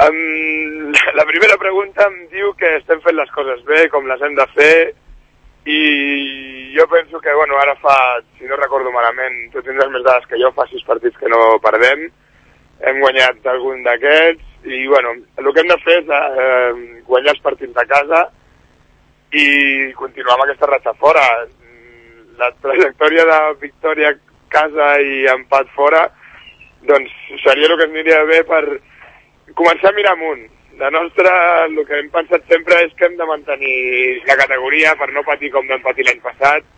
La primera pregunta em diu que estem fent les coses bé, com les hem de fer, i jo penso que, bueno, ara fa, si no recordo malament, tu tindràs més dades que jo, fa 6 partits que no perdem, hem guanyat algun d'aquests, i, bueno, el que hem de fer és guanyar els partits de casa i continuar amb aquesta ratxa fora. La trajectòria de victòria a casa i empat fora, doncs seria el que ens aniria bé per començar a mirar amunt. El que hem pensat sempre és que hem de mantenir la categoria per no patir com vam patir l'any passat,